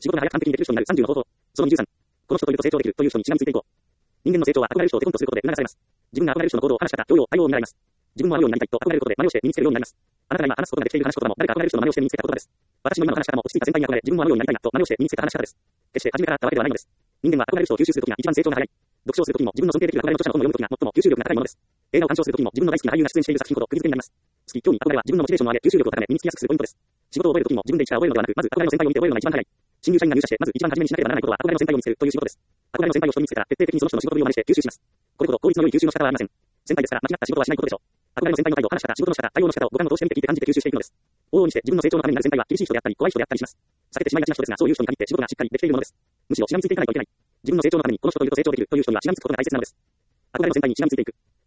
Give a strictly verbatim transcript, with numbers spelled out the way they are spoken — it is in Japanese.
仕事が早く完璧にできる人になるさんじゅうの方法。そのにじゅうさん。この人といると成長できるという人にちなみについていこう。人間の成長は憧れる人をテコンとすることで促されます。自分が憧れる人の行動、話し方、教養、対応を見られます。自分もあるようになりたいと憧れることで真似をして身につけるようになります。あなたが今話すことができている話し言葉も誰か憧れる人の真似をして身につけた言葉です。私の今の話し方も落ち着いた先輩に憧れ、自分もあるようになりたいなと真似をして身につけた話し方です。決して初めからあったわけではないのです。人間は憧れる人を吸収するときが一番成長が早い。読書をするときにも自分の尊敬できる憧れの著者の本を読むときが最も吸収力が高いものです。映画を鑑賞するときにも自分の大好きな俳優が出演している作品ほど釘付けになります。好き、興味、憧れは自分のモチベーションを上げ、吸収力を高め、身につきやすくするポイントです。仕事を覚えるときにも自分で一から覚えるのではなく、まず憧れの先輩を見て覚えるのが一番早い。新入社員が入社して、まず一番初めにしなければならないことは憧れの先輩を見つけるという仕事です。憧れの先輩を人に見つけたら、徹底的にその人の仕事ぶりを真似して吸収します。これほど効率の良い吸収の仕方はありません。先輩ですから間違った仕事はしないことでしょう。憧れの先輩の態度、話し方、仕事の仕方、対応の仕方を五感を通して見て聞いて感じて吸収していくのです。往々にして自分の成長のためになる先輩は厳しい人であったり、怖い人であったりします。避けてしまいがちな人ですが、そういう人に限って仕事がしっかりできているものです。むしろしがみついていかないといけない。自分の成長のためにこの人といると成長できるという人にはしがみつくことが大切なのです。憧れの先輩にしがみついていく。